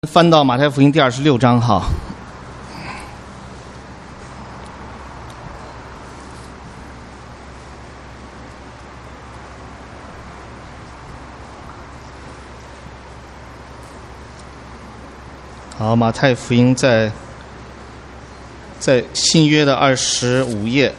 翻到马太福音第26章哈。好，马太福音在新约的25页。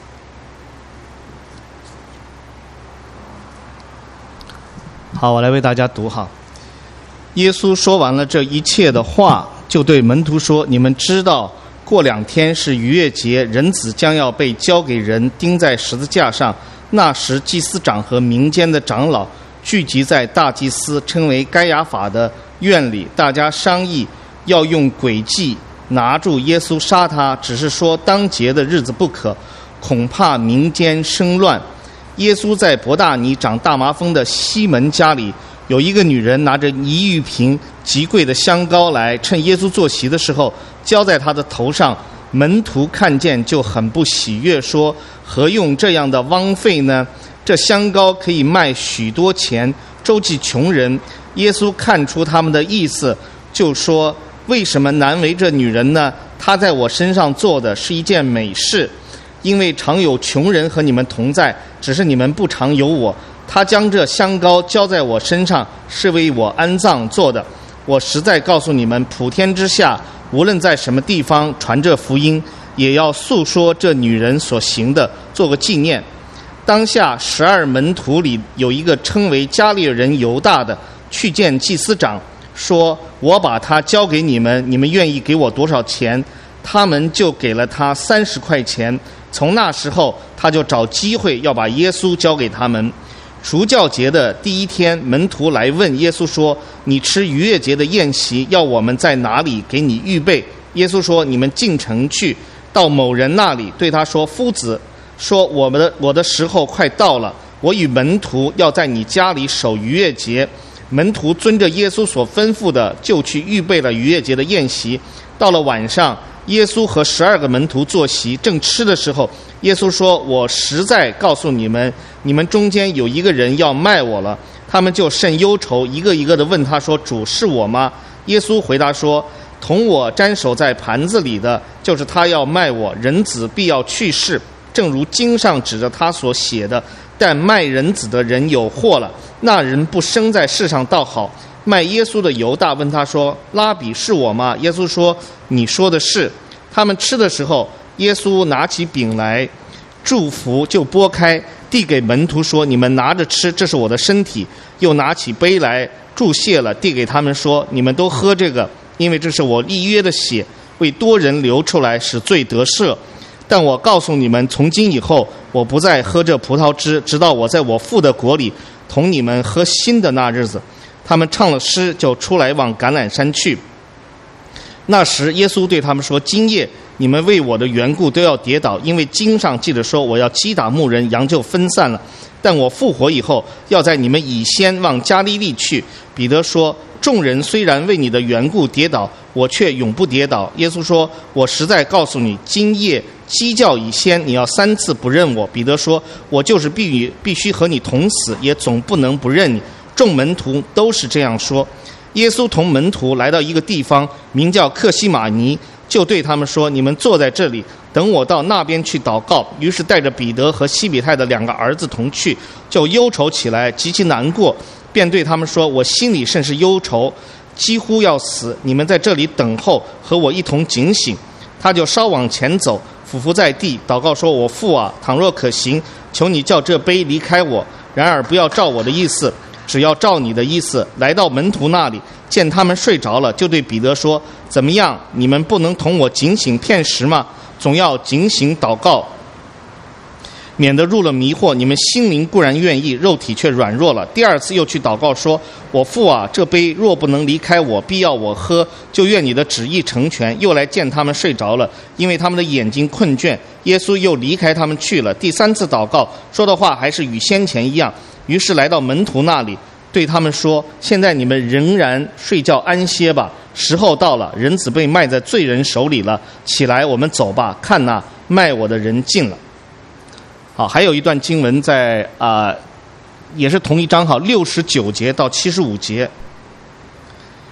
好，我来为大家读哈。耶稣说完了这一切的话，就对门徒说：你们知道，过2天是逾越节，人子将要被交给人，钉在十字架上。那时祭司长和民间的长老聚集在大祭司称为该亚法的院里，大家商议要用诡计拿住耶稣杀他，只是说当节的日子不可，恐怕民间生乱。耶稣在伯大尼长大麻风的西门家里，有一个女人拿着1玉瓶极贵的香膏来，趁耶稣坐席的时候浇在他的头上。门徒看见就很不喜悦，说：何用这样的枉费呢？这香膏可以卖许多钱，周济穷人。耶稣看出他们的意思，就说：为什么难为这女人呢？她在我身上做的是一件美事，因为常有穷人和你们同在，只是你们不常有我。他将这香膏浇在我身上，是为我安葬做的。我实在告诉你们，普天之下无论在什么地方传这福音，也要诉说这女人所行的，做个纪念。当下12门徒里有一个称为加利人犹大的，去见祭司长，说：我把他交给你们，你们愿意给我多少钱？他们就给了他30块钱。从那时候，他就找机会要把耶稣交给他们。赎教节的第一天，门徒来问耶稣说：你吃逾越节的宴席，要我们在哪里给你预备？耶稣说：你们进城去，到某人那里，对他说：夫子说，我的时候快到了，我与门徒要在你家里守逾越节。门徒遵着耶稣所吩咐的，就去预备了逾越节的宴席。到了晚上，耶稣和12个门徒坐席，正吃的时候，耶稣说：我实在告诉你们，你们中间有一个人要卖我了。他们就甚忧愁，一个一个的问他说：主，是我吗？耶稣回答说：同我沾手在盘子里的，就是他要卖我。人子必要去世，正如经上指着他所写的。但卖人子的人有祸了，那人不生在世上倒好。卖耶稣的犹大问他说：拉比，是我吗？耶稣说：你说的是。他们吃的时候，耶稣拿起饼来祝福，就拨开递给门徒说：你们拿着吃，这是我的身体。又拿起杯来祝谢了，递给他们说：你们都喝这个，因为这是我立约的血，为多人流出来，使罪得赦。但我告诉你们，从今以后，我不再喝这葡萄汁，直到我在我父的国里同你们喝新的那日子。他们唱了诗，就出来往橄榄山去。那时耶稣对他们说：今夜你们为我的缘故都要跌倒，因为经上记着说，我要击打牧人，羊就分散了。但我复活以后，要在你们以先往加利利去。彼得说：众人虽然为你的缘故跌倒，我却永不跌倒。耶稣说：我实在告诉你，今夜鸡叫以先，你要3次不认我。彼得说：我就是必须和你同死，也总不能不认你。众门徒都是这样说。耶稣同门徒来到一个地方，名叫客西马尼，就对他们说：你们坐在这里，等我到那边去祷告。于是带着彼得和西比泰的2个儿子同去，就忧愁起来，极其难过，便对他们说：我心里甚是忧愁，几乎要死，你们在这里等候，和我一同警醒。他就稍往前走，俯伏在地，祷告说：我父啊，倘若可行，求你叫这杯离开我，然而不要照我的意思，只要照你的意思。来到门徒那里，见他们睡着了，就对彼得说：怎么样，你们不能同我警醒片时吗？总要警醒祷告，免得入了迷惑。你们心灵固然愿意，肉体却软弱了。第2次又去祷告说：我父啊，这杯若不能离开我，必要我喝，就愿你的旨意成全。又来见他们睡着了，因为他们的眼睛困倦。耶稣又离开他们去了。第3次祷告，说的话还是与先前一样。于是来到门徒那里，对他们说：现在你们仍然睡觉安歇吧，时候到了，人子被卖在罪人手里了。起来，我们走吧，看哪，卖我的人进了。好，还有一段经文在也是同一章，好，69节到75节。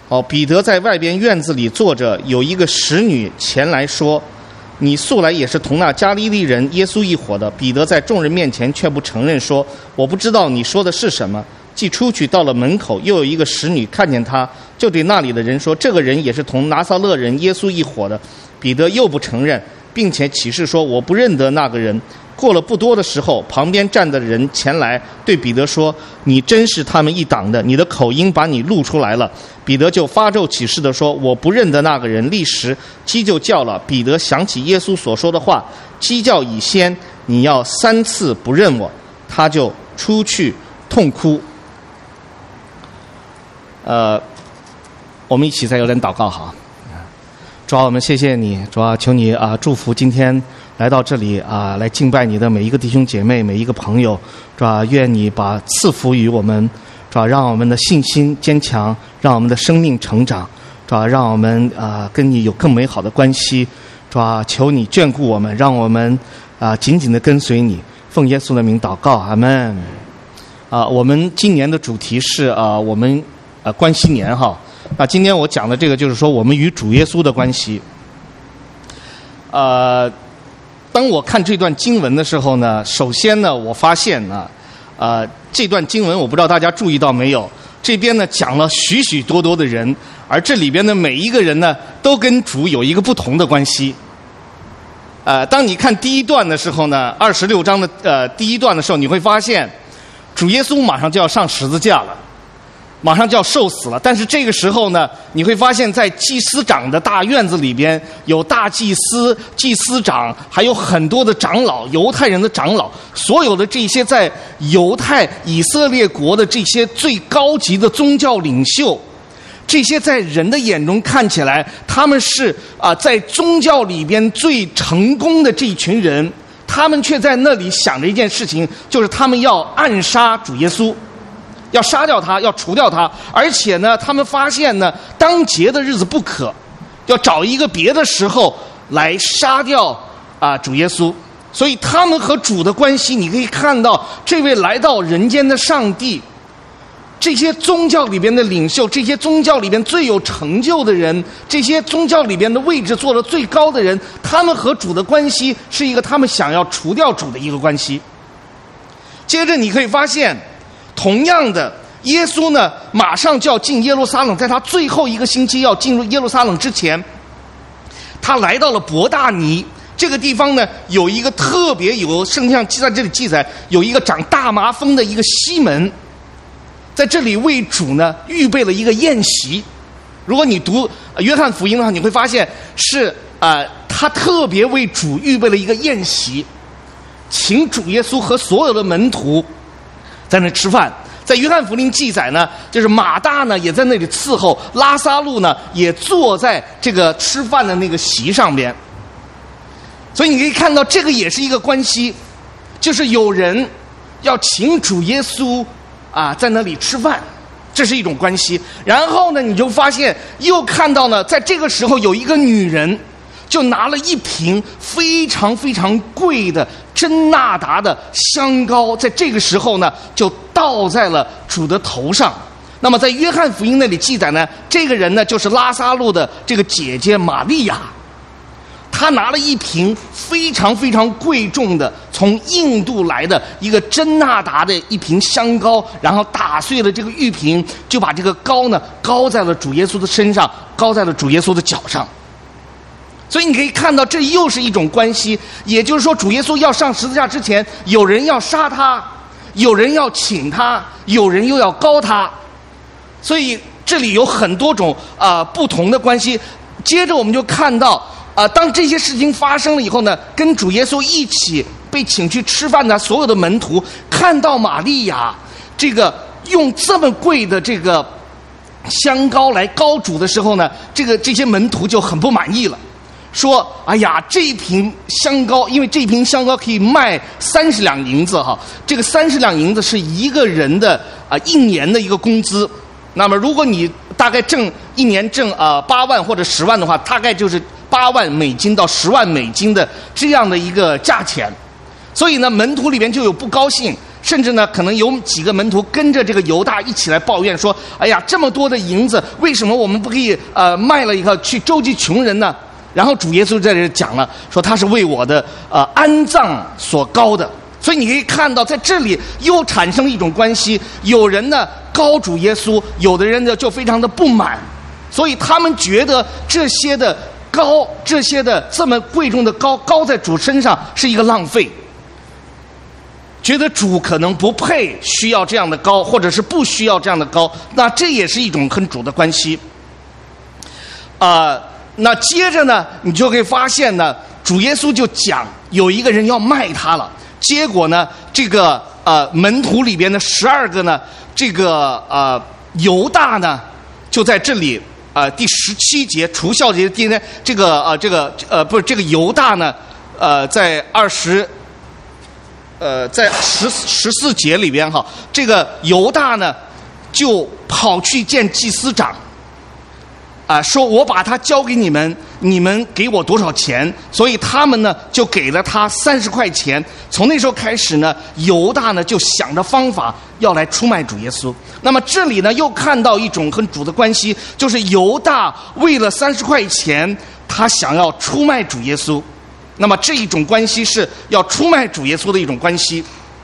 彼得在外边院子里坐着，有一个使女前来说：“你素来也是同那加利利人耶稣一伙的。”彼得在众人面前却不承认，说：“我不知道你说的是什么。”既出去到了门口，又有一个使女看见他，就对那里的人说：“这个人也是同拿撒勒人耶稣一伙的。”彼得又不承认，并且起誓说：“我不认得那个人。”过了不多的时候，旁边站的人前来对彼得说：“你真是他们一党的，你的口音把你录出来了。”彼得就发咒起誓的说：“我不认得那个人。”立时鸡就叫了。彼得想起耶稣所说的话：“鸡叫以先，你要3次不认我。”他就出去痛哭。我们一起再有点祷告好。主啊，我们谢谢你，主啊，求你祝福今天来到这里来敬拜你的每一个弟兄姐妹，每一个朋友，主啊，愿你把赐福于我们，主啊，让我们的信心坚强，让我们的生命成长，主啊，让我们跟你有更美好的关系，主啊，求你眷顾我们，让我们紧紧的跟随你，奉耶稣的名祷告，阿们。我们今年的主题是我们关系年哈。那今天我讲的这个就是说我们与主耶稣的关系。当我看这段经文的时候呢，首先呢，我发现呢，这段经文我不知道大家注意到没有，这边呢讲了许许多多的人，而这里边的每一个人呢，都跟主有一个不同的关系。当你看第一段的时候呢，26章的第一段的时候，你会发现，主耶稣马上就要上十字架了。马上就要受死了，但是这个时候呢，你会发现在祭司长的大院子里边，有大祭司、祭司长，还有很多的长老，犹太人的长老，所有的这些在犹太以色列国的这些最高级的宗教领袖，这些在人的眼中看起来他们是在宗教里边最成功的这一群人，他们却在那里想着一件事情，就是他们要暗杀主耶稣。要杀掉他，要除掉他，而且呢，他们发现呢，当节的日子不可，要找一个别的时候来杀掉主耶稣。所以他们和主的关系，你可以看到，这位来到人间的上帝，这些宗教里边的领袖，这些宗教里边最有成就的人，这些宗教里边的位置做得最高的人，他们和主的关系是一个他们想要除掉主的一个关系。接着你可以发现，同样的，耶稣呢，马上就要进耶路撒冷，在他最后一个星期要进入耶路撒冷之前，他来到了伯大尼这个地方呢，有一个特别有圣经上在这里记载，有一个长大麻风的一个西门，在这里为主呢预备了一个宴席。如果你读约翰福音的话，你会发现是他特别为主预备了一个宴席，请主耶稣和所有的门徒在那吃饭。在约翰福音记载呢，就是马大呢也在那里伺候，拉撒路呢也坐在这个吃饭的那个席上边。所以你可以看到，这个也是一个关系，就是有人要请主耶稣在那里吃饭，这是一种关系。然后呢，你就发现又看到呢，在这个时候有一个女人就拿了一瓶非常非常贵的真纳达的香膏，在这个时候呢就倒在了主的头上。那么在约翰福音那里记载呢，这个人呢就是拉撒路的这个姐姐玛利亚，她拿了一瓶非常非常贵重的从印度来的一个真纳达的一瓶香膏，然后打碎了这个玉瓶，就把这个膏呢膏在了主耶稣的身上，膏在了主耶稣的脚上。所以你可以看到，这又是一种关系，也就是说，主耶稣要上十字架之前，有人要杀他，有人要请他，有人又要膏他，所以这里有很多种不同的关系。接着我们就看到当这些事情发生了以后呢，跟主耶稣一起被请去吃饭的所有的门徒看到玛利亚这个用这么贵的这个香膏来膏主的时候呢，这些门徒就很不满意了，说：“哎呀，这一瓶香膏，因为这一瓶香膏可以卖30两银子哈，这个30两银子是一个人的一年的一个工资。那么如果你大概一年挣8万或者10万的话，大概就是8万美金到10万美金的这样的一个价钱。所以呢，门徒里边就有不高兴， 甚至呢，可能有几个门徒跟着这个犹大一起来抱怨说：“哎呀，这么多的银子，为什么我们不可以卖了以后去周济穷人呢？”然后主耶稣在这里讲了，说他是为我的安葬所高的。所以你可以看到，在这里又产生了一种关系，有人呢高主耶稣，有的人呢就非常的不满，所以他们觉得这些的高，这些的这么贵重的高在主身上是一个浪费，觉得主可能不配需要这样的高，或者是不需要这样的高，那这也是一种跟主的关系。那接着呢，你就会发现呢，主耶稣就讲有一个人要卖他了。结果呢，这个门徒里边的12个呢，这个犹大呢，就在这里第17节除酵节第一天，这个犹大呢，在14节里边哈，这个犹大呢就跑去见祭司长。说我把他交给你们，你们给我多少钱？所以他们呢就给了他30块钱。从那时候开始呢，犹大呢就想着方法要来出卖主耶稣。那么这里呢又看到一种和主的关系，就是犹大为了30块钱，他想要出卖主耶稣。那么这一种关系是要出卖主耶稣的一种关系。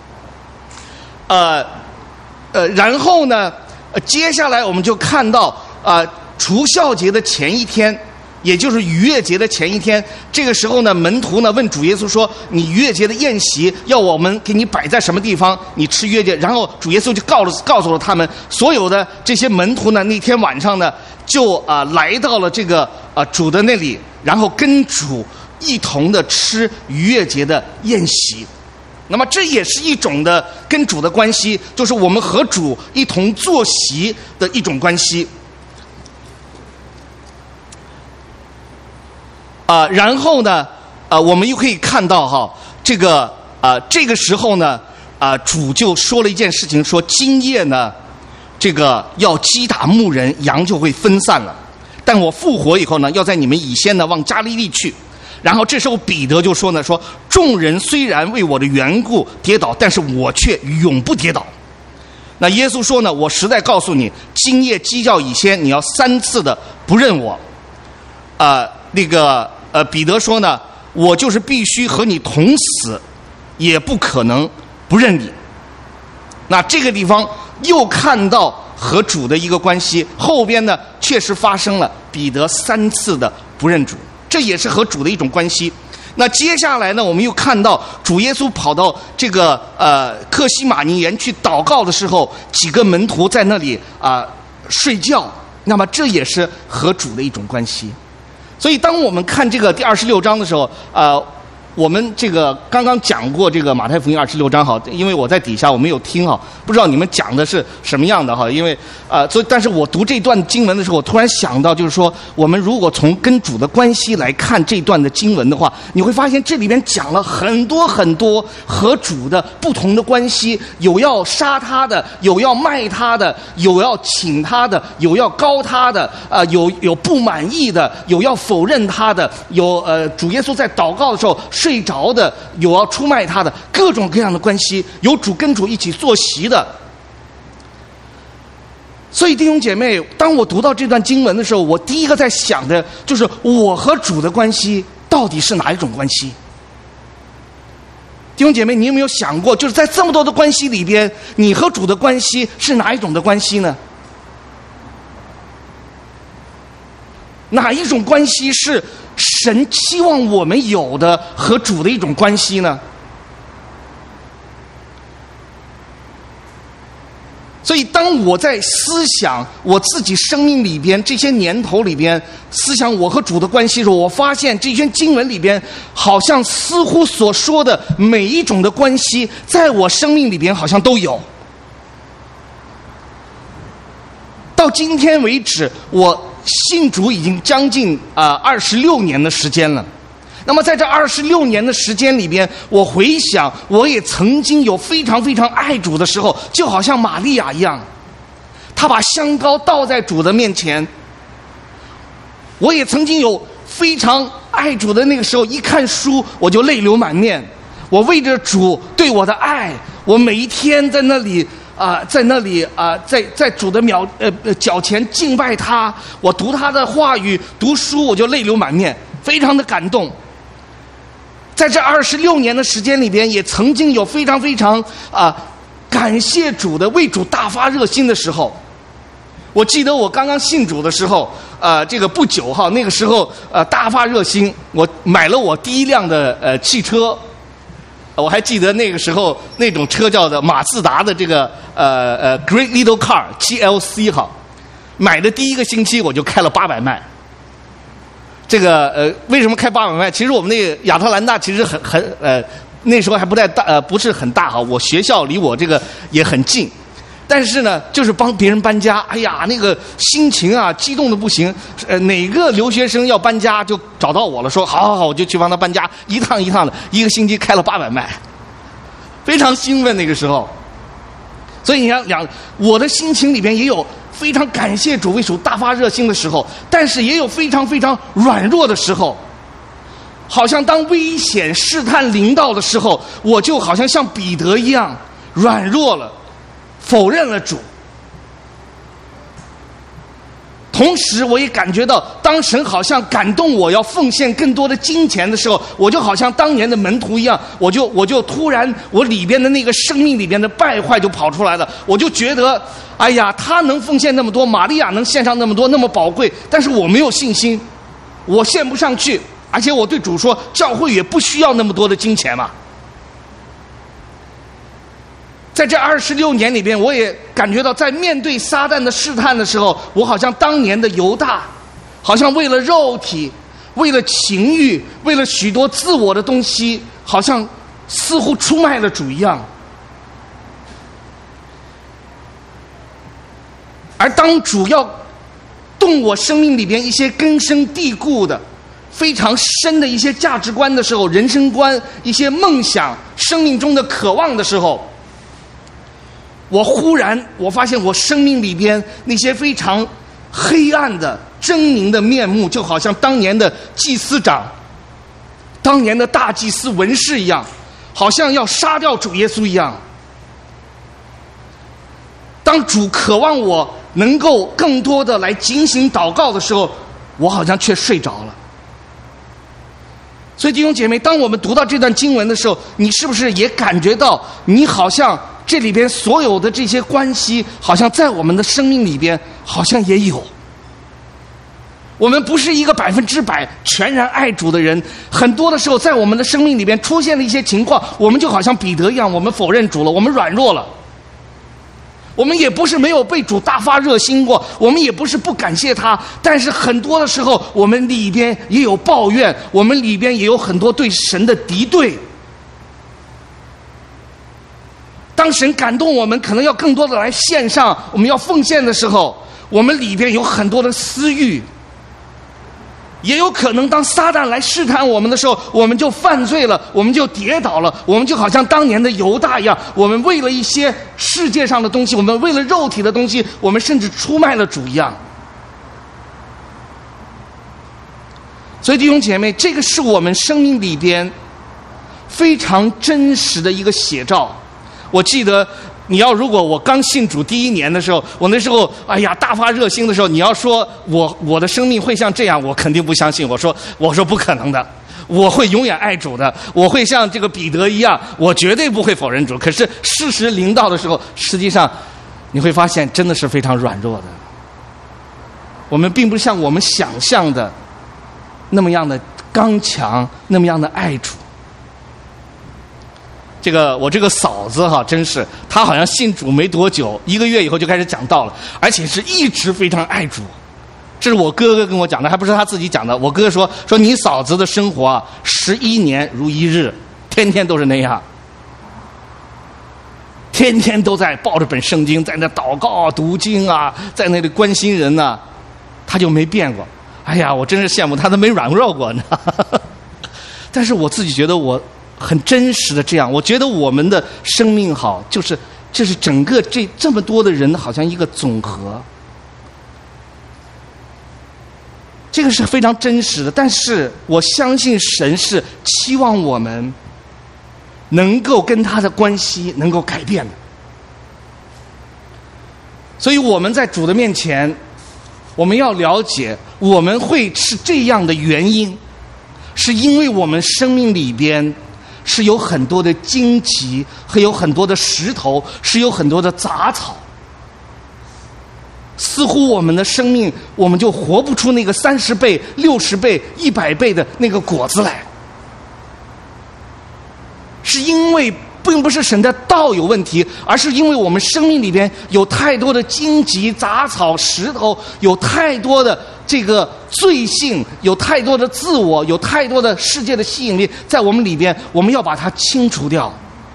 然后呢，接下来我们就看到除酵节的前一天，也就是逾越节的前一天，这个时候呢，门徒呢问主耶稣说：“你逾越节的宴席要我们给你摆在什么地方？你吃逾越节。”然后主耶稣就告诉了他们，所有的这些门徒呢，那天晚上呢，就来到了这个主的那里，然后跟主一同的吃逾越节的宴席。那么这也是一种的跟主的关系，就是我们和主一同坐席的一种关系。然后呢，我们又可以看到哈，这个时候呢，主就说了一件事情，说今夜呢，这个要击打牧人，羊就会分散了。但我复活以后呢，要在你们以先呢往加利利去。然后这时候彼得就说呢，说众人虽然为我的缘故跌倒，但是我却永不跌倒。那耶稣说呢，我实在告诉你，今夜鸡叫以先，你要3次的不认我。彼得说呢，我就是必须和你同死，也不可能不认你。那这个地方又看到和主的一个关系，后边呢确实发生了彼得3次的不认主，这也是和主的一种关系。那接下来呢，我们又看到主耶稣跑到这个客西马尼园去祷告的时候，几个门徒在那里睡觉，那么这也是和主的一种关系。所以当我们看这个第26章的时候，我们这个刚刚讲过这个马太福音26章哈，因为我在底下我没有听哈，不知道你们讲的是什么样的哈，因为所以但是我读这段经文的时候，我突然想到，就是说我们如果从跟主的关系来看这段的经文的话，你会发现这里边讲了很多很多和主的不同的关系，有要杀他的，有要卖他的，有要请他的，有要高他的，有不满意的，有要否认他的，有主耶稣在祷告的时候睡着的，有要出卖他的，各种各样的关系，有主跟主一起坐席的。所以弟兄姐妹，当我读到这段经文的时候，我第一个在想的就是我和主的关系到底是哪一种关系？弟兄姐妹，你有没有想过，就是在这么多的关系里边，你和主的关系是哪一种的关系呢？哪一种关系是神期望我们有的和主的一种关系呢？所以当我在思想我自己生命里边这些年头里边，思想我和主的关系的时候，我发现这篇经文里边好像似乎所说的每一种的关系在我生命里边好像都有。到今天为止，我信主已经将近26年的时间了。那么在这26年的时间里边，我回想，我也曾经有非常非常爱主的时候，就好像玛利亚一样，她把香膏倒在主的面前。我也曾经有非常爱主的那个时候，一看书我就泪流满面。我为着主对我的爱， 我每一天在那里在主的脚前敬拜他，我读他的话语，读书我就泪流满面，非常的感动。在这26年的时间里边，也曾经有非常非常感谢主的为主大发热心的时候。我记得我刚刚信主的时候，这个不久哈，那个时候大发热心，我买了我第一辆的汽车。我还记得那个时候那种车叫的马自达的这个Great Little Car GLC 哈，买的第一个星期我就开了800迈。这个为什么开800迈？其实我们那个亚特兰大其实那时候还不太大，不是很大哈。我学校离我这个也很近，但是呢，就是帮别人搬家，哎呀，那个心情啊，激动的不行。哪个留学生要搬家，就找到我了，说好，我就去帮他搬家，一趟一趟的，一个星期开了800迈，非常兴奋那个时候。所以你想，我的心情里边也有非常感谢主为主大发热心的时候，但是也有非常非常软弱的时候。好像当危险试探临到的时候，我就好像像彼得一样软弱了，否认了主。同时我也感觉到，当神好像感动我要奉献更多的金钱的时候，我就好像当年的门徒一样，我就突然我里边的那个生命里边的败坏就跑出来了。我就觉得，哎呀，他能奉献那么多，玛利亚能献上那么多，那么宝贵，但是我没有信心，我献不上去。而且我对主说，教会也不需要那么多的金钱嘛。在这26年里边，我也感觉到，在面对撒旦的试探的时候，我好像当年的犹大，好像为了肉体，为了情欲，为了许多自我的东西，好像似乎出卖了主一样。而当主要动我生命里边一些根深蒂固的非常深的一些价值观的时候，人生观，一些梦想，生命中的渴望的时候，我发现我生命里边那些非常黑暗的狰狞的面目，就好像当年的祭司长，当年的大祭司文士一样，好像要杀掉主耶稣一样。当主渴望我能够更多的来警醒祷告的时候，我好像却睡着了。所以弟兄姐妹，当我们读到这段经文的时候，你是不是也感觉到，你好像这里边所有的这些关系，好像在我们的生命里边好像也有。我们不是一个100%全然爱主的人，很多的时候在我们的生命里边出现了一些情况，我们就好像彼得一样，我们否认主了，我们软弱了。我们也不是没有被主大发热心过，我们也不是不感谢他，但是很多的时候我们里边也有抱怨，我们里边也有很多对神的敌对。当神感动我们可能要更多的来献上，我们要奉献的时候，我们里边有很多的私欲。也有可能当撒旦来试探我们的时候，我们就犯罪了，我们就跌倒了，我们就好像当年的犹大一样，我们为了一些世界上的东西，我们为了肉体的东西，我们甚至出卖了主一样。所以弟兄姐妹，这个是我们生命里边非常真实的一个写照。我记得如果我刚信主第1年的时候，我那时候哎呀大发热心的时候，你要说我的生命会像这样，我肯定不相信。我说不可能的，我会永远爱主的，我会像这个彼得一样，我绝对不会否认主。可是事实临到的时候，实际上你会发现真的是非常软弱的。我们并不像我们想象的那么样的刚强，那么样的爱主。我这个嫂子哈，真是她好像信主没多久，1个月以后就开始讲道了，而且是一直非常爱主。这是我哥哥跟我讲的，还不是他自己讲的。我哥哥说你嫂子的生活啊，11年如一日，天天都是那样，天天都在抱着本圣经，在那祷告啊、读经啊，在那里关心人啊，他就没变过。哎呀，我真是羡慕他，都没软弱过呢。但是我自己觉得我很真实的这样，我觉得我们的生命好，这是整个这么多的人好像一个总和，这个是非常真实的。但是我相信神是期望我们能够跟他的关系能够改变的。所以我们在主的面前，我们要了解，我们会是这样的原因，是因为我们生命里边是有很多的荆棘，和有很多的石头，是有很多的杂草。似乎我们的生命，我们就活不出那个30倍、60倍、100倍的那个果子来，是因为并不是神的道有问题，而是因为我们生命里边有太多的荆棘、杂草、石头，有太多的这个罪性，有太多的自我，有太多的世界的吸引力在我们里边，我们要把它清除掉。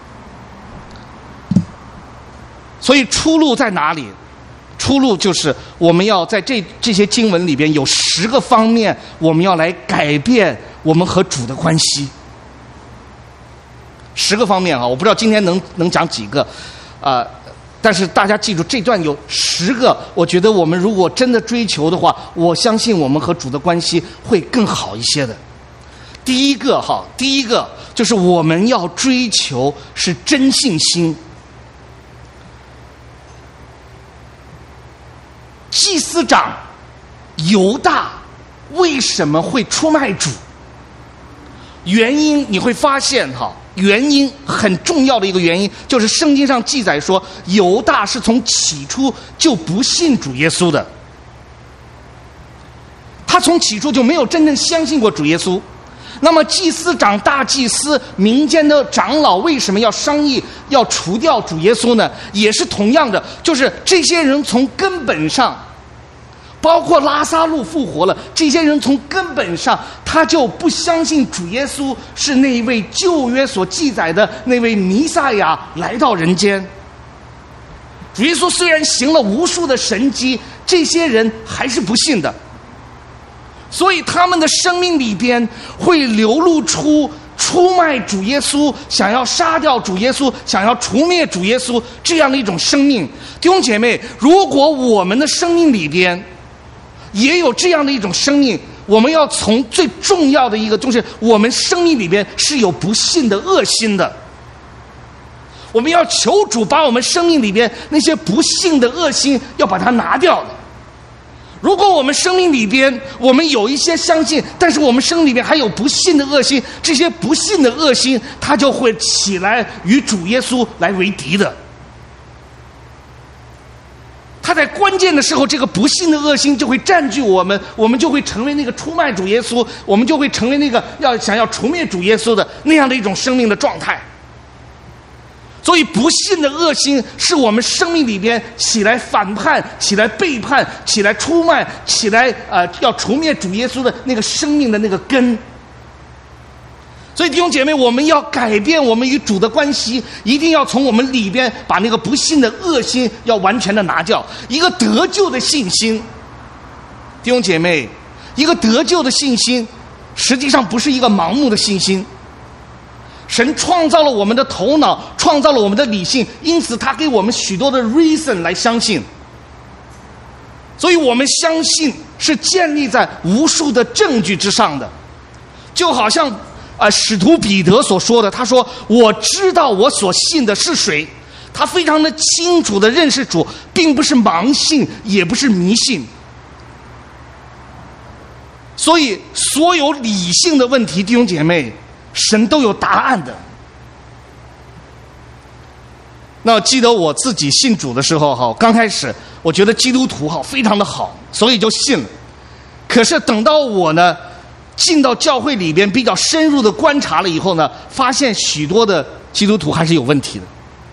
所以出路在哪里？出路就是我们要在这些经文里边有10个方面，我们要来改变我们和主的关系。10个方面啊，我不知道今天能讲几个，但是大家记住，这段有10个，我觉得我们如果真的追求的话，我相信我们和主的关系会更好一些的。第一个就是我们要追求是真信心。祭司长犹大为什么会出卖主？原因你会发现原因很重要的一个原因，就是圣经上记载说，犹大是从起初就不信主耶稣的，他从起初就没有真正相信过主耶稣。那么祭司长、大祭司、民间的长老为什么要商议要除掉主耶稣呢？也是同样的，就是这些人从根本上，包括拉撒路复活了，这些人从根本上他就不相信主耶稣是那一位旧约所记载的那位弥赛亚来到人间。主耶稣虽然行了无数的神迹，这些人还是不信的，所以他们的生命里边会流露出出卖主耶稣，想要杀掉主耶稣，想要除灭主耶稣这样的一种生命。弟兄姐妹，如果我们的生命里边也有这样的一种生命，我们要从最重要的一个，就是我们生命里边是有不信的恶心的，我们要求主把我们生命里边那些不信的恶心要把它拿掉的。如果我们生命里边我们有一些相信，但是我们生命里边还有不信的恶心，这些不信的恶心它就会起来与主耶稣来为敌的。他在关键的时候，这个不信的恶心就会占据我们，我们就会成为那个出卖主耶稣，我们就会成为那个想要除灭主耶稣的那样的一种生命的状态。所以不信的恶心是我们生命里边起来反叛、起来背叛、起来出卖、起来要除灭主耶稣的那个生命的那个根。所以弟兄姐妹，我们要改变我们与主的关系，一定要从我们里边把那个不信的恶心要完全的拿掉。一个得救的信心，弟兄姐妹，一个得救的信心实际上不是一个盲目的信心。神创造了我们的头脑，创造了我们的理性，因此他给我们许多的 reason 来相信。所以我们相信是建立在无数的证据之上的，就好像使徒彼得所说的，他说我知道我所信的是谁。他非常的清楚的认识主，并不是盲信，也不是迷信。所以所有理性的问题，弟兄姐妹，神都有答案的。那记得我自己信主的时候刚开始我觉得基督徒非常的好，所以就信了。可是等到我呢进到教会里边比较深入的观察了以后呢，发现许多的基督徒还是有问题的。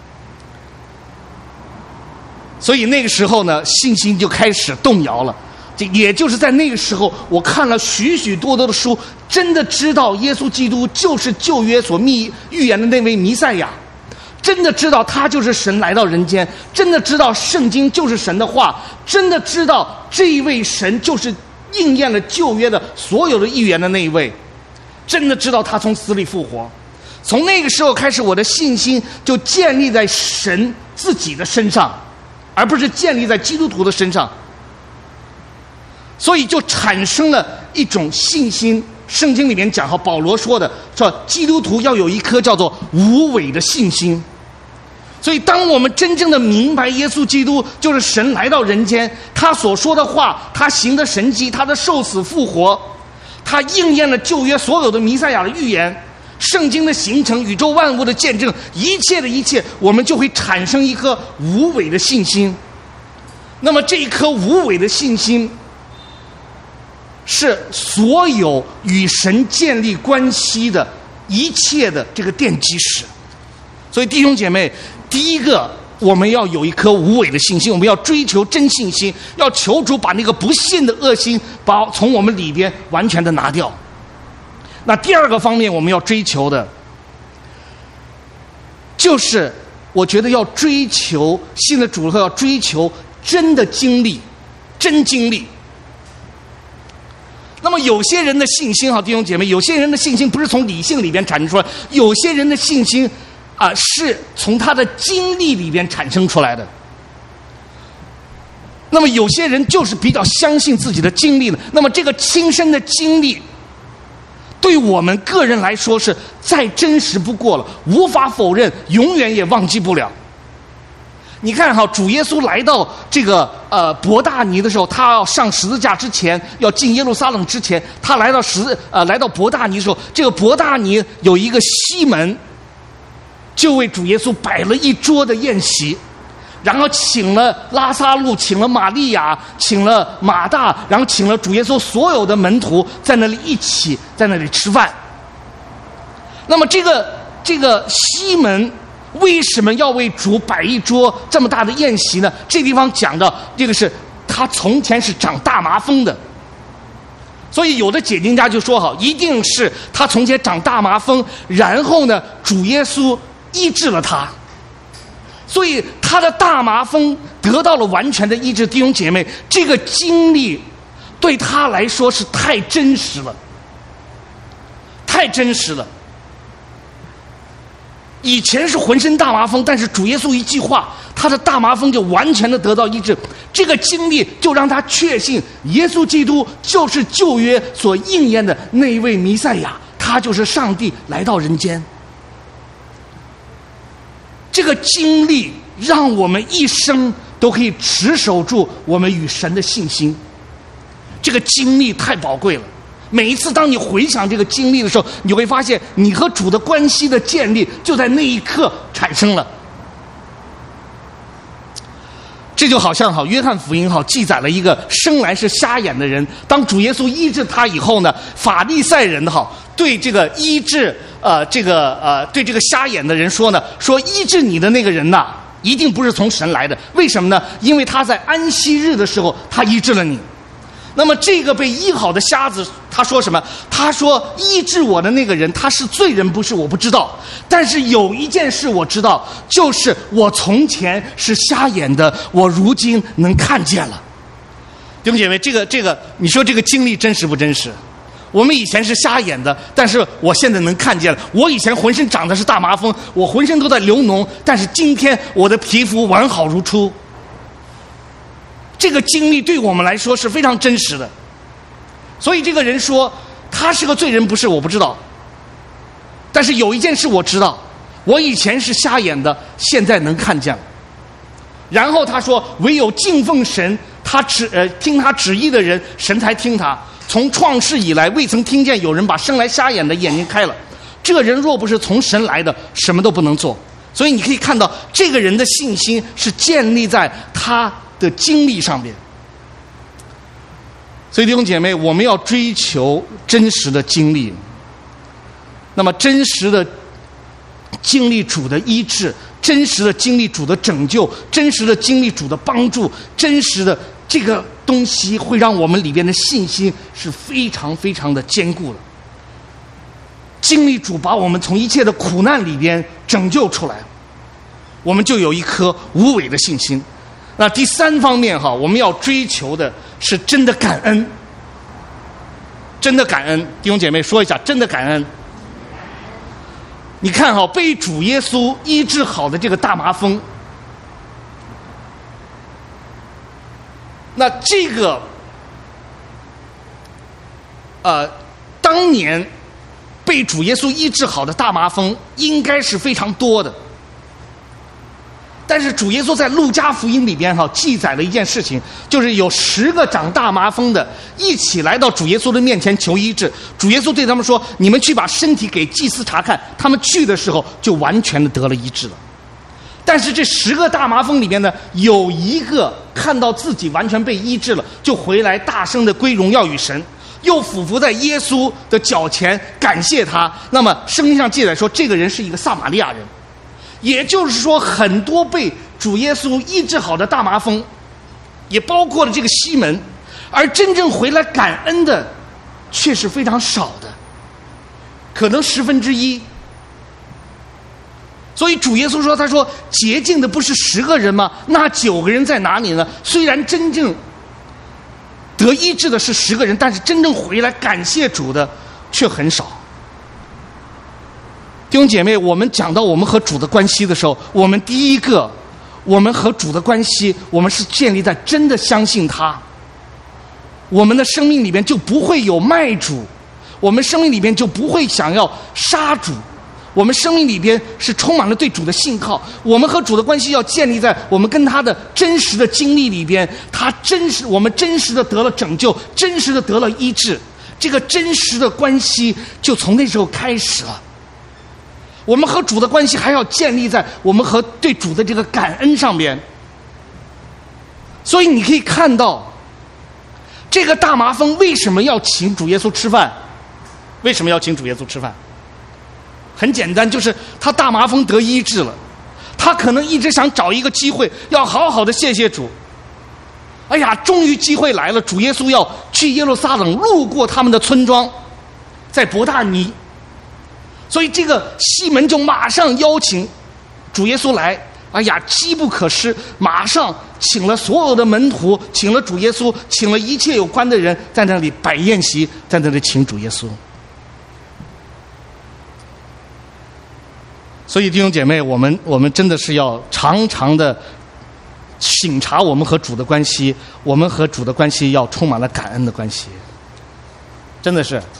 所以那个时候呢，信心就开始动摇了。也就是在那个时候，我看了许许多多的书，真的知道耶稣基督就是旧约所预言的那位弥赛亚，真的知道他就是神来到人间，真的知道圣经就是神的话，真的知道这一位神就是应验了旧约的所有的预言的那一位，真的知道他从死里复活。从那个时候开始，我的信心就建立在神自己的身上，而不是建立在基督徒的身上。所以就产生了一种信心， 圣经里面讲，保罗说的，说基督徒要有一颗叫做无伪的信心。所以当我们真正的明白耶稣基督就是神来到人间，他所说的话，他行的神迹，他的受死复活，他应验了旧约所有的弥赛亚的预言，圣经的形成，宇宙万物的见证，一切的一切，我们就会产生一颗无伪的信心。那么这一颗无伪的信心是所有与神建立关系的一切的这个奠基石。所以弟兄姐妹，第一个我们要有一颗无伪的信心，我们要追求真信心，要求主把那个不信的恶心从我们里边完全的拿掉。那第二个方面我们要追求的就是我觉得要追求信的主后要追求真的经历，真经历。那么有些人的信心弟兄姐妹，有些人的信心不是从理性里边产生出来，有些人的信心是从他的经历里边产生出来的。那么有些人就是比较相信自己的经历的，那么这个亲身的经历对我们个人来说是再真实不过了，无法否认，永远也忘记不了。你看主耶稣来到这个伯大尼的时候，他要上十字架之前，要进耶路撒冷之前，他来到伯大尼的时候，这个伯大尼有一个西门，就为主耶稣摆了一桌的宴席，然后请了拉撒路，请了玛利亚，请了马大，然后请了主耶稣所有的门徒在那里一起在那里吃饭。那么这个西门为什么要为主摆一桌这么大的宴席呢？这地方讲到这个是他从前是长大麻风的，所以有的解经家就说一定是他从前长大麻风，然后呢主耶稣医治了他，所以他的大麻风得到了完全的医治。弟兄姐妹，这个经历对他来说是太真实了，太真实了。以前是浑身大麻风，但是主耶稣一句话，他的大麻风就完全的得到医治。这个经历就让他确信耶稣基督就是旧约所应验的那一位弥赛亚，他就是上帝来到人间。这个经历让我们一生都可以持守住我们与神的信心，这个经历太宝贵了。每一次当你回想这个经历的时候，你会发现你和主的关系的建立就在那一刻产生了。这就好像约翰福音记载了一个生来是瞎眼的人，当主耶稣医治他以后呢，法利赛人对这个医治对这个瞎眼的人说呢，说医治你的那个人呐，一定不是从神来的。为什么呢？因为他在安息日的时候他医治了你。那么这个被医好的瞎子他说什么？他说医治我的那个人他是罪人不是，我不知道，但是有一件事我知道，就是我从前是瞎眼的，我如今能看见了。弟兄姐妹，这个你说这个经历真实不真实？我们以前是瞎眼的，但是我现在能看见了。我以前浑身长的是大麻风，我浑身都在流脓，但是今天我的皮肤完好如初。这个经历对我们来说是非常真实的。所以这个人说他是个罪人不是，我不知道，但是有一件事我知道，我以前是瞎眼的，现在能看见了。然后他说唯有敬奉神，听他旨意的人，神才听他。从创世以来未曾听见有人把生来瞎眼的眼睛开了，这人若不是从神来的，什么都不能做。所以你可以看到这个人的信心是建立在他的经历上面。所以弟兄姐妹，我们要追求真实的经历，那么真实的经历主的医治，真实的经历主的拯救，真实的经历主的帮助，真实的这个东西会让我们里边的信心是非常非常的坚固的。经历主把我们从一切的苦难里边拯救出来，我们就有一颗无伪的信心。那第三方面我们要追求的是真的感恩。真的感恩，弟兄姐妹说一下真的感恩。你看被主耶稣医治好的这个大麻风，那这个当当年被主耶稣医治好的大麻风应该是非常多的。但是主耶稣在路加福音里边记载了一件事情，就是有10个长大麻风的一起来到主耶稣的面前求医治。主耶稣对他们说：“你们去把身体给祭司查看。”他们去的时候就完全的得了医治了。但是这10个大麻风里面呢，有一个看到自己完全被医治了，就回来大声的归荣耀与神，又俯伏在耶稣的脚前感谢他。那么圣经上记载说，这个人是一个撒玛利亚人。也就是说，很多被主耶稣医治好的大麻风，也包括了这个西门，而真正回来感恩的却是非常少的，可能1/10。所以主耶稣说：“他说洁净的不是10个人吗？那9个人在哪里呢？虽然真正得医治的是10个人，但是真正回来感谢主的却很少。”弟兄姐妹，我们讲到我们和主的关系的时候，我们第一个，我们和主的关系，我们是建立在真的相信他，我们的生命里面就不会有卖主，我们生命里面就不会想要杀主，我们生命里边是充满了对主的信靠。我们和主的关系要建立在我们跟他的真实的经历里边，我们真实的得了拯救，真实的得了医治，这个真实的关系就从那时候开始了。我们和主的关系还要建立在我们和对主的这个感恩上边。所以你可以看到，这个大麻风为什么要请主耶稣吃饭？为什么要请主耶稣吃饭？很简单，就是他大麻风得医治了，他可能一直想找一个机会，要好好的谢谢主。哎呀，终于机会来了，主耶稣要去耶路撒冷，路过他们的村庄，在伯大尼。所以这个西门就马上邀请主耶稣来，哎呀，机不可失，马上请了所有的门徒，请了主耶稣，请了一切有关的人，在那里摆宴席，在那里请主耶稣。所以弟兄姐妹，我们真的是要常常的省察我们和主的关系，我们和主的关系要充满了感恩的关系，真的是，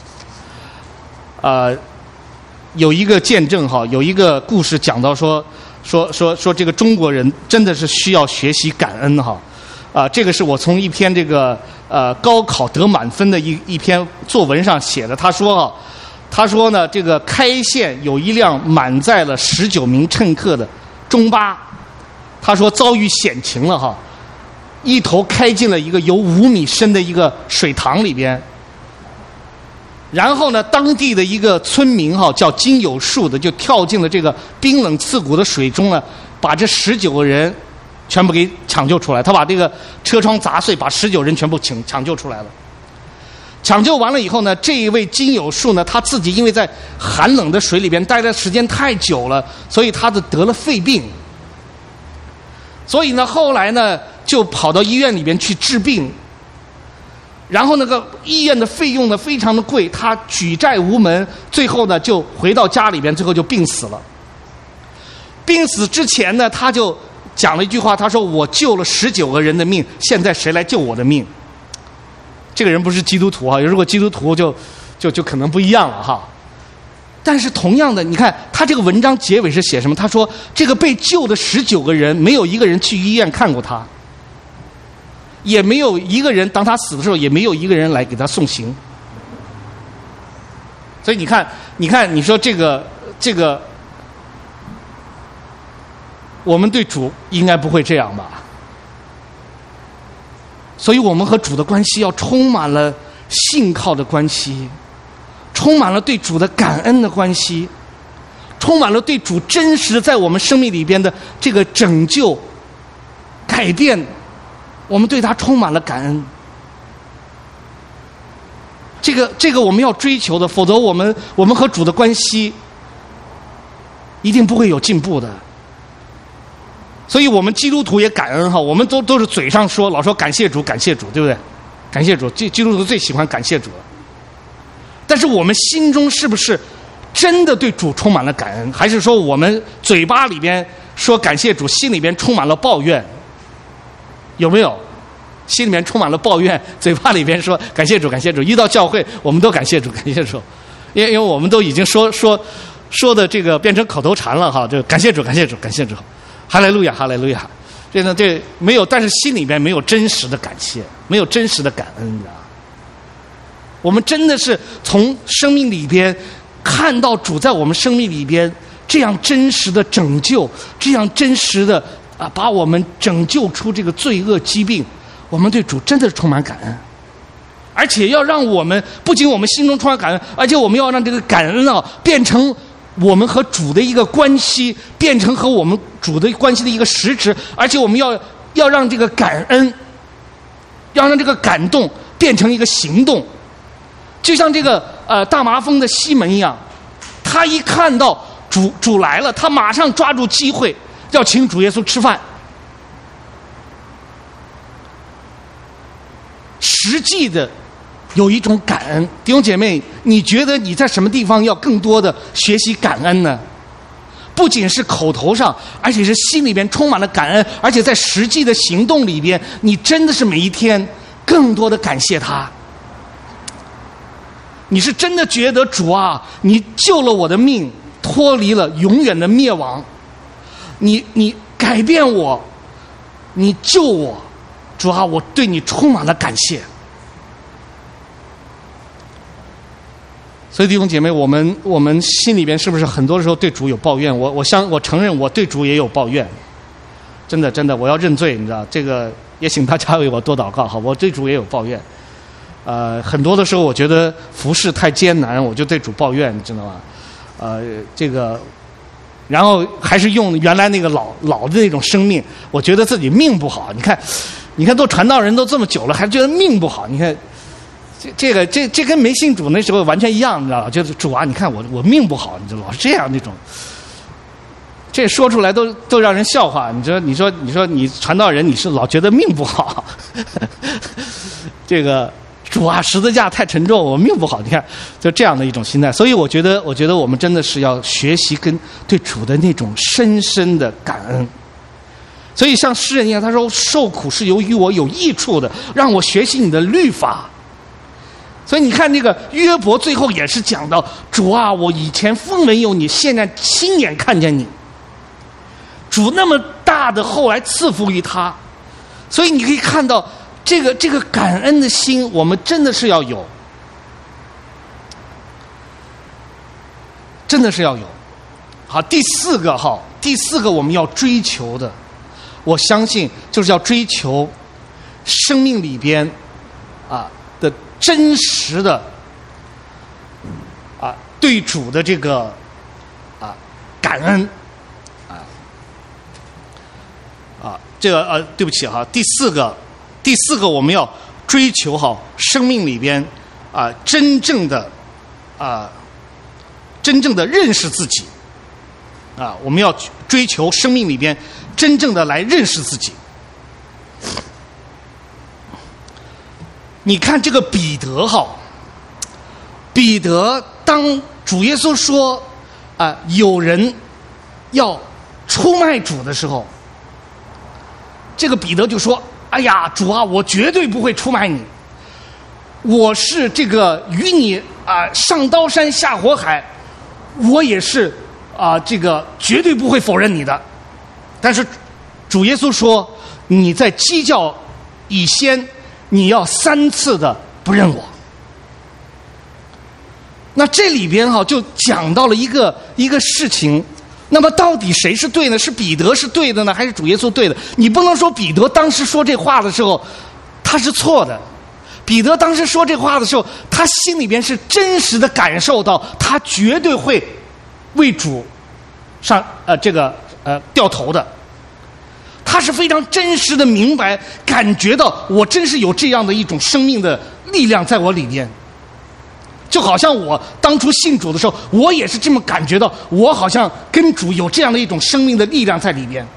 有一个见证有一个故事讲到说这个中国人真的是需要学习感恩这个是我从一篇这个高考得满分的一篇作文上写的。他说呢，这个开县有一辆满载了19名乘客的中巴，他说遭遇险情了一头开进了一个有5米深的一个水塘里边。然后呢，当地的一个村民叫金有树的，就跳进了这个冰冷刺骨的水中呢，把这19个人全部给抢救出来。他把这个车窗砸碎，把19人全部抢救出来了。抢救完了以后呢，这一位金有树呢，他自己因为在寒冷的水里边待的时间太久了，所以他得了肺病。所以呢，后来呢，就跑到医院里边去治病。然后那个医院的费用呢非常的贵，他举债无门，最后呢就回到家里边，最后就病死了。病死之前呢，他就讲了一句话，他说：“我救了19个人的命，现在谁来救我的命？”这个人不是基督徒如果基督徒就可能不一样了但是同样的，你看他这个文章结尾是写什么？他说这个被救的19个人，没有一个人去医院看过他。也没有一个人，当他死的时候，也没有一个人来给他送行。所以你看，你说这个，我们对主应该不会这样吧？所以我们和主的关系要充满了信靠的关系，充满了对主的感恩的关系，充满了对主真实的在我们生命里边的这个拯救、改变。我们对他充满了感恩，这个我们要追求的，否则我们和主的关系一定不会有进步的。所以我们基督徒也感恩我们都是嘴上说，老说感谢主，感谢主，对不对？感谢主，基督徒最喜欢感谢主了。但是我们心中是不是真的对主充满了感恩，还是说我们嘴巴里边说感谢主，心里边充满了抱怨？有没有？ 心里面充满了抱怨，嘴巴里边说感谢主，感谢主。一到教会，我们都感谢主，感谢主，因为我们都已经说的这个变成口头禅了哈，就感谢主，感谢主，感谢主，哈利路亚，哈利路亚。这没有，但是心里边没有真实的感谢，没有真实的感恩，你知道吗？我们真的是从生命里边看到主在我们生命里边这样真实的拯救，这样真实的把我们拯救出这个罪恶疾病，我们对主真的是充满感恩，而且要让我们不仅我们心中充满感恩，而且我们要让这个感恩变成我们和主的一个关系，变成和我们主的关系的一个实质，而且我们要让这个感恩，要让这个感动变成一个行动。就像这个大麻风的西门一样，他一看到主来了，他马上抓住机会要请主耶稣吃饭。实际的有一种感恩，弟兄姐妹，你觉得你在什么地方要更多的学习感恩呢？不仅是口头上，而且是心里边充满了感恩，而且在实际的行动里边，你真的是每一天更多的感谢他。你是真的觉得主啊，你救了我的命，脱离了永远的灭亡，你改变我，你救我，主啊，我对你充满了感谢。所以弟兄姐妹，我们心里边是不是很多时候对主有抱怨？我承认我对主也有抱怨，真的，我要认罪，你知道，这个也请大家为我多祷告，好，我对主也有抱怨。很多的时候我觉得服事太艰难，我就对主抱怨，你知道吗？这个，然后还是用原来那个老的那种生命，我觉得自己命不好。你看，都传道人都这么久了，还觉得命不好。你看，这跟没信主那时候完全一样，你知道吧？就是主啊，你看我命不好，你就老是这样那种。这说出来都让人笑话。你说你传道人，你是老觉得命不好，这个。主啊，十字架太沉重，我命不好。你看，就这样的一种心态。所以我觉得我们真的是要学习跟对主的那种深深的感恩。所以像诗人一样，他说受苦是由于我有益处的，让我学习你的律法。所以你看这个约伯最后也是讲到，主啊，我以前风闻有你，现在亲眼看见你。主那么大的后来赐福于他，所以你可以看到这个感恩的心，我们真的是要有，真的是要有。好，第四个我们要追求的，我相信就是要追求生命里边的真实的对主的这个感恩这个对不起哈，第四个我们要追求生命里边真正的认识自己我们要追求生命里边真正的来认识自己。你看这个彼得当主耶稣说有人要出卖主的时候，这个彼得就说：哎呀，主啊，我绝对不会出卖你，我是这个与你上刀山下火海，我也是这个绝对不会否认你的。但是主耶稣说，你在鸡叫以先，你要3次的不认我。那这里边就讲到了一个事情，那么到底谁是对呢？是彼得是对的呢，还是主耶稣对的？你不能说彼得当时说这话的时候他是错的。彼得当时说这话的时候，他心里边是真实的感受到他绝对会为主上掉头的。他是非常真实的明白感觉到，我真是有这样的一种生命的力量在我里边。就好像我当初信主的时候，我也是这么感觉到，我好像跟主有这样的一种生命的力量在里边。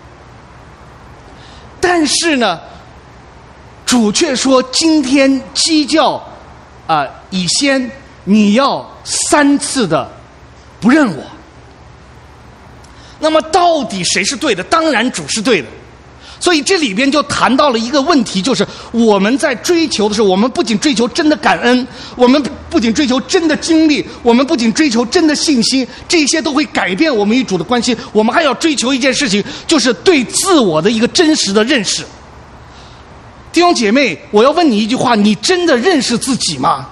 但是呢，主却说，今天鸡叫以先，你要3次的不认我。那么到底谁是对的？当然主是对的。 所以这里边就谈到了一个问题，就是我们在追求的时候，我们不仅追求真的感恩，我们不仅追求真的经历，我们不仅追求真的信心，这些都会改变我们与主的关系。我们还要追求一件事情，就是对自我的一个真实的认识。弟兄姐妹，我要问你一句话，你真的认识自己吗？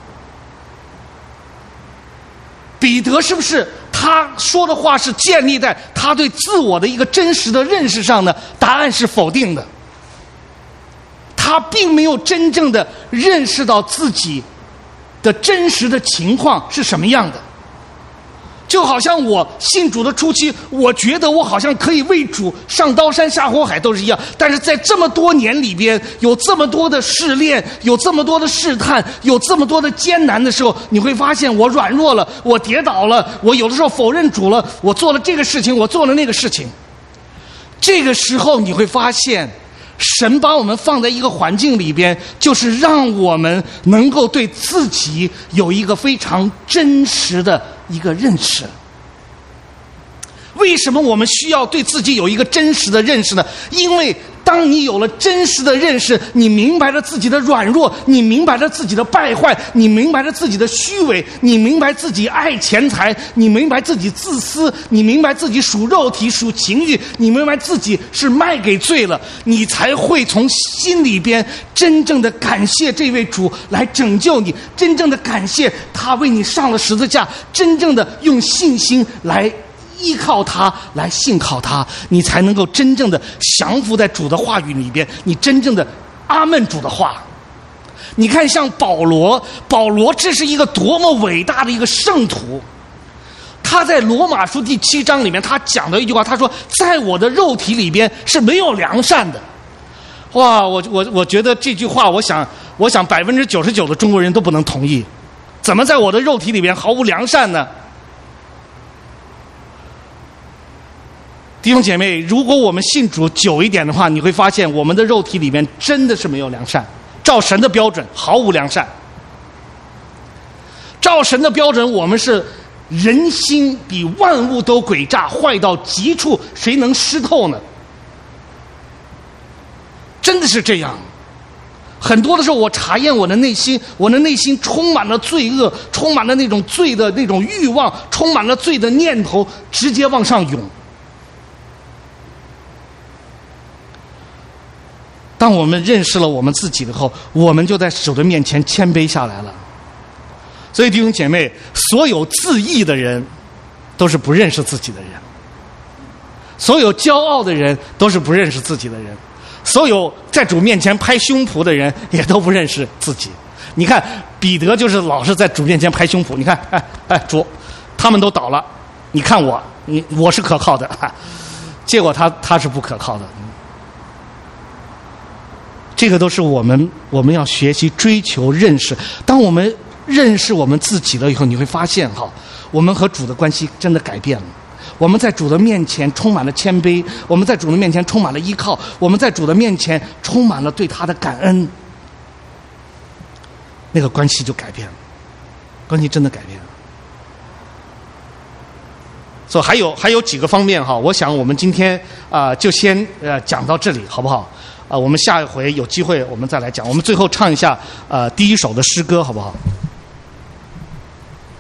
彼得是不是他说的话是建立在他对自我的一个真实的认识上呢？答案是否定的。他并没有真正的认识到自己的真实的情况是什么样的。就好像我信主的初期，我觉得我好像可以为主上刀山下火海都是一样，但是在这么多年里边，有这么多的试炼，有这么多的试探，有这么多的艰难的时候，你会发现我软弱了，我跌倒了，我有的时候否认主了，我做了这个事情，我做了那个事情。这个时候你会发现，神把我们放在一个环境里边，就是让我们能够对自己有一个非常真实的一个认识。为什么我们需要对自己有一个真实的认识呢？因为当你有了真实的认识，你明白了自己的软弱，你明白了自己的败坏，你明白了自己的虚伪，你明白自己爱钱财，你明白自己自私，你明白自己属肉体属情欲，你明白自己是卖给罪了，你才会从心里边真正的感谢这位主来拯救你，真正的感谢他为你上了十字架，真正的用信心来依靠他，来信靠他，你才能够真正的降服在主的话语里边，你真正的阿们主的话。你看像保罗这是一个多么伟大的一个圣徒，他在罗马书第7章里面他讲的一句话，他说在我的肉体里边是没有良善的。哇，我觉得这句话我想99%的中国人都不能同意。怎么在我的肉体里边毫无良善呢？弟兄姐妹，如果我们信主久一点的话，你会发现我们的肉体里面真的是没有良善，照神的标准毫无良善。照神的标准，我们是人心比万物都诡诈，坏到极处，谁能识透呢？真的是这样。很多的时候我查验我的内心，我的内心充满了罪恶，充满了那种罪的那种欲望，充满了罪的念头，直接往上涌。当我们认识了我们自己以后，我们就在主的面前谦卑下来了。所以弟兄姐妹，所有自义的人都是不认识自己的人，所有骄傲的人都是不认识自己的人，所有在主面前拍胸脯的人也都不认识自己。你看彼得就是老是在主面前拍胸脯，你看主他们都倒了，你看我是可靠的，结果他是不可靠的。这个都是我们要学习追求认识。当我们认识我们自己了以后，你会发现我们和主的关系真的改变了。我们在主的面前充满了谦卑，我们在主的面前充满了依靠，我们在主的面前充满了对他的感恩，那个关系就改变了，关系真的改变了。所以还有几个方面我想我们今天就先讲到这里，好不好？我们下一回有机会我们再来讲。我们最后唱一下第一首的诗歌，好不好？